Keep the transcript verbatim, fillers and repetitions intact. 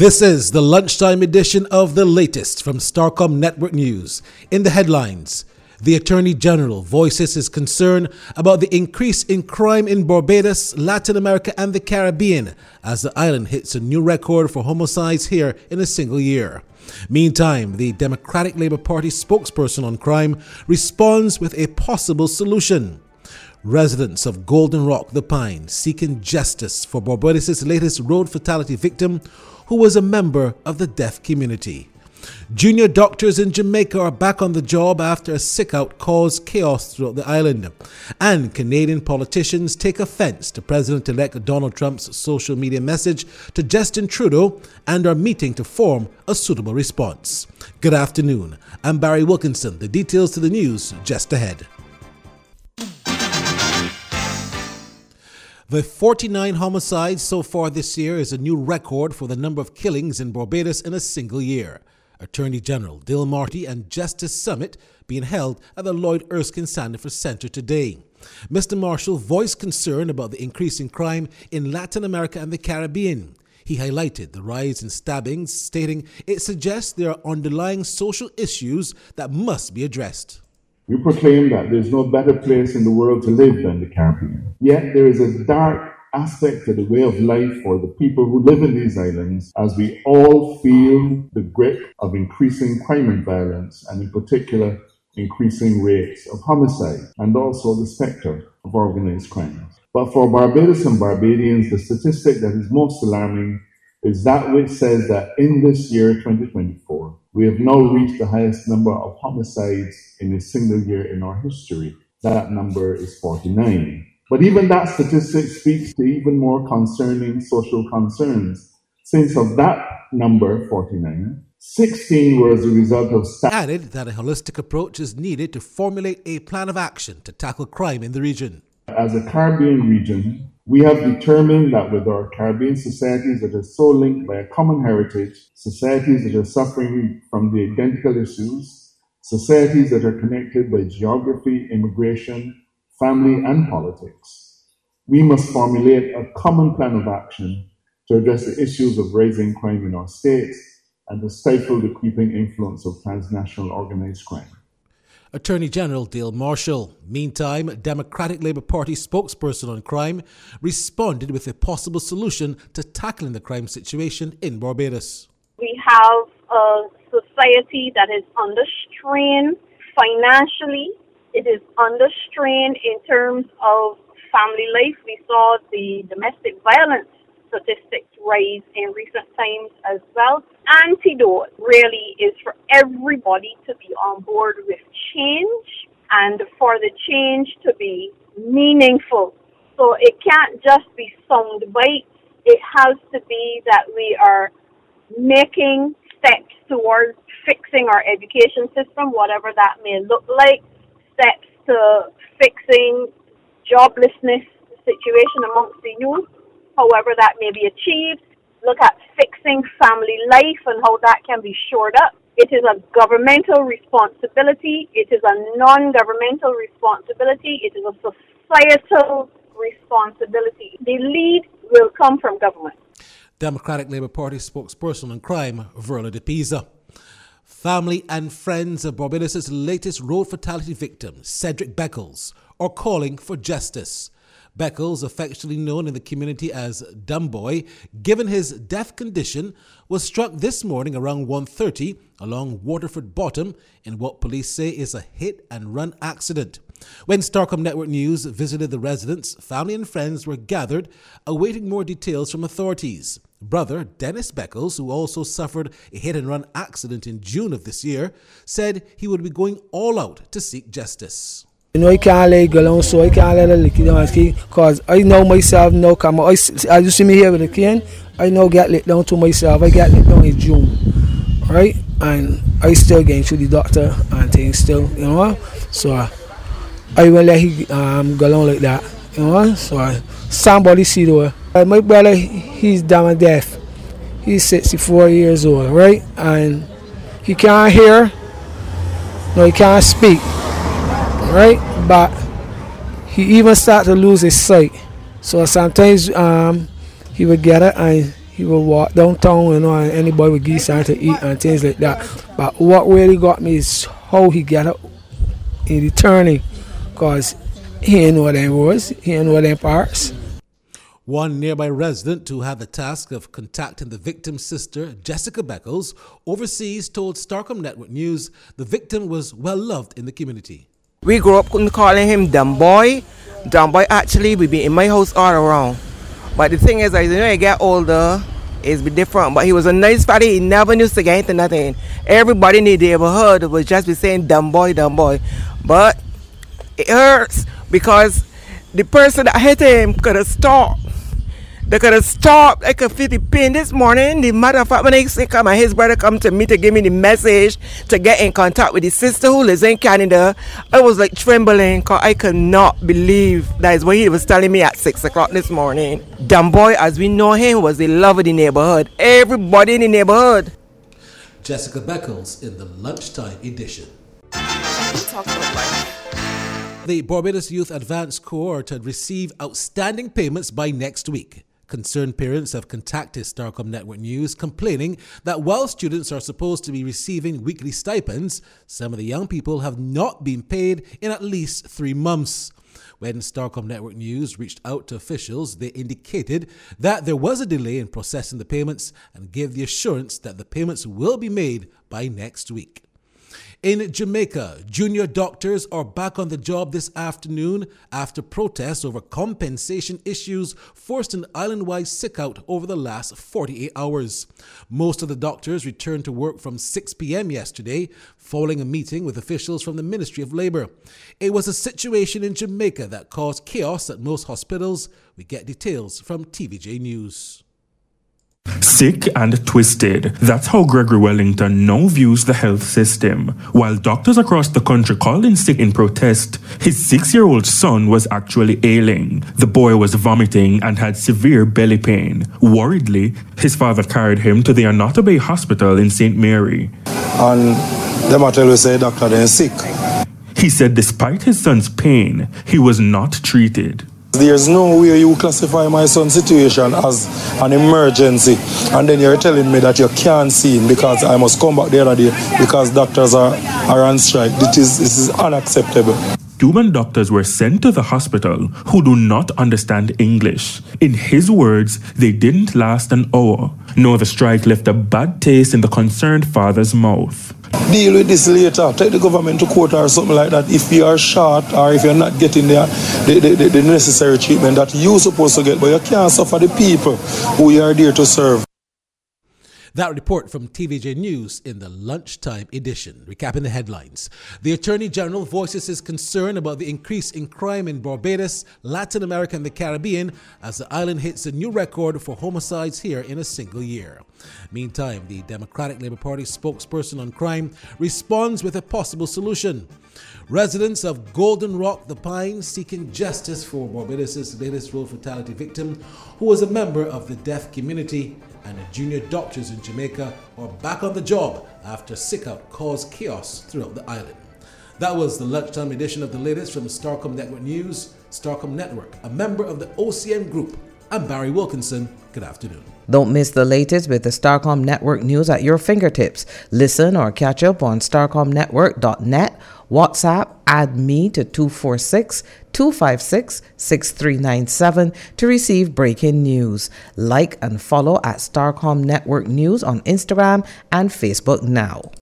This is the lunchtime edition of the latest from Starcom Network News. In the headlines, the Attorney General voices his concern about the increase in crime in Barbados, Latin America and the Caribbean as the island hits a new record for homicides here in a single year. Meantime, the Democratic Labour Party spokesperson on crime responds with a possible solution. Residents of Golden Rock, The Pine, seeking justice for Barbados' latest road fatality victim, who was a member of the deaf community. Junior doctors in Jamaica are back on the job after a sick-out caused chaos throughout the island. And Canadian politicians take offense to President-elect Donald Trump's social media message to Justin Trudeau and are meeting to form a suitable response. Good afternoon. I'm Barry Wilkinson. The details to the news just ahead. The forty-nine homicides so far this year is a new record for the number of killings in Barbados in a single year. Attorney General Dill Marty and Justice Summit being held at the Lloyd Erskine Sandiford Centre today. Mister Marshall voiced concern about the increase in crime in Latin America and the Caribbean. He highlighted the rise in stabbings, stating it suggests there are underlying social issues that must be addressed. We proclaim that there is no better place in the world to live than the Caribbean. Yet there is a dark aspect to the way of life for the people who live in these islands, as we all feel the grip of increasing crime and violence, and in particular, increasing rates of homicide, and also the spectre of organized crime. But for Barbados and Barbadians, the statistic that is most alarming is that which says that in this year, twenty twenty-four, we have now reached the highest number of homicides in a single year in our history. That number is forty-nine. But even that statistic speaks to even more concerning social concerns, since of that number, forty-nine, sixteen were as a result of... St- added that a holistic approach is needed to formulate a plan of action to tackle crime in the region. As a Caribbean region, we have determined that with our Caribbean societies that are so linked by a common heritage, societies that are suffering from the identical issues, societies that are connected by geography, immigration, family and politics, we must formulate a common plan of action to address the issues of rising crime in our states and to stifle the creeping influence of transnational organized crime. Attorney General Dill Marshall. Meantime, Democratic Labour Party spokesperson on crime responded with a possible solution to tackling the crime situation in Barbados. We have a society that is under strain financially. It is under strain in terms of family life. We saw the domestic violence statistics rise in recent times as well. Antidote really is for everybody to be on board with change and for the change to be meaningful. So it can't just be sound bites. It has to be that we are making steps towards fixing our education system, whatever that may look like, steps to fixing joblessness situation amongst the youth, however that may be achieved. Look at fixing family life and how that can be shored up. It is a governmental responsibility. It is a non-governmental responsibility. It is a societal responsibility. The lead will come from government. Democratic Labour Party spokesperson on crime, Verla de Pisa. Family and friends of Barbados' latest road fatality victim, Cedric Beckles, are calling for justice. Beckles, affectionately known in the community as Dumbboy, given his deaf condition, was struck this morning around one thirty along Waterford Bottom in what police say is a hit-and-run accident. When Starcom Network News visited the residence, family and friends were gathered, awaiting more details from authorities. Brother Dennis Beckles, who also suffered a hit-and-run accident in June of this year, said he would be going all out to seek justice. You know, I can't let it go down, so I can't let it lick it down, because I know myself now, come I, as you see me here with the cane, I now get let down to myself. I get let down in June, right? And I still going through the doctor and things still, you know, so uh, I will let him um, go along like that, you know, so uh, somebody see the uh, my brother, he's dumb and deaf. He's sixty-four years old, right? And he can't hear, no, he can't speak. Right, but he even started to lose his sight. So sometimes um, he would get it and he he would walk downtown, you know, and anybody would give something to eat and things like that. But what really got me is how he got up in returning, because he didn't know them words, he didn't know them parts. One nearby resident who had the task of contacting the victim's sister, Jessica Beckles, overseas told Starcom Network News the victim was well loved in the community. We grew up calling him Dumb Boy. Dumb Boy actually would be in my house all around. But the thing is, as you know, I get older, it's be different. But he was a nice father. He never used to get into nothing. Everybody in the neighborhood would just be saying Dumb Boy, Dumb Boy. But it hurts because the person that hit him could have stopped. They could have stopped. I could feel the pain this morning. The matter of fact, when I see come and his brother come to me to give me the message to get in contact with his sister who lives in Canada, I was like trembling because I could not believe that is what he was telling me at six o'clock this morning. Dumb Boy, as we know him, was the love of the neighborhood. Everybody in the neighborhood. Jessica Beckles in the lunchtime edition. The Barbados Youth Advance Cohort had received outstanding payments by next week. Concerned parents have contacted Starcom Network News complaining that while students are supposed to be receiving weekly stipends, some of the young people have not been paid in at least three months. When Starcom Network News reached out to officials, they indicated that there was a delay in processing the payments and gave the assurance that the payments will be made by next week. In Jamaica, junior doctors are back on the job this afternoon after protests over compensation issues forced an island-wide sick-out over the last forty-eight hours. Most of the doctors returned to work from six p.m. yesterday, following a meeting with officials from the Ministry of Labour. It was a situation in Jamaica that caused chaos at most hospitals. We get details from T V J News. Sick and twisted. That's how Gregory Wellington now views the health system. While doctors across the country called in sick in protest, his six-year-old son was actually ailing. The boy was vomiting and had severe belly pain. Worriedly, his father carried him to the Anota Bay Hospital in Saint Mary. And them tell we say doctor they're sick. He said despite his son's pain, he was not treated. There's no way you classify my son's situation as an emergency and then you're telling me that you can't see him because I must come back the other day because doctors are, are on strike. This is, this is unacceptable. Human doctors were sent to the hospital who do not understand English. In his words, they didn't last an hour. No, the strike left a bad taste in the concerned father's mouth. Deal with this later. Take the government to court or something like that. If you are short or if you're not getting the, the, the, the necessary treatment that you're supposed to get, but you can't suffer the people who you are there to serve. That report from T V J News in the lunchtime edition. Recapping the headlines. The Attorney General voices his concern about the increase in crime in Barbados, Latin America and the Caribbean as the island hits a new record for homicides here in a single year. Meantime, the Democratic Labour Party spokesperson on crime responds with a possible solution. Residents of Golden Rock, The Pines, seeking justice for Barbados' latest road fatality victim, who was a member of the deaf community, and the junior doctors in Jamaica are back on the job after sick-out caused chaos throughout the island. That was the lunchtime edition of the latest from Starcom Network News. Starcom Network, a member of the O C N Group. I'm Barry Wilkinson. Good afternoon. Don't miss the latest with the Starcom Network News at your fingertips. Listen or catch up on starcom network dot net. WhatsApp, add me to two four six, two five six, six three nine seven to receive breaking news. Like and follow at Starcom Network News on Instagram and Facebook now.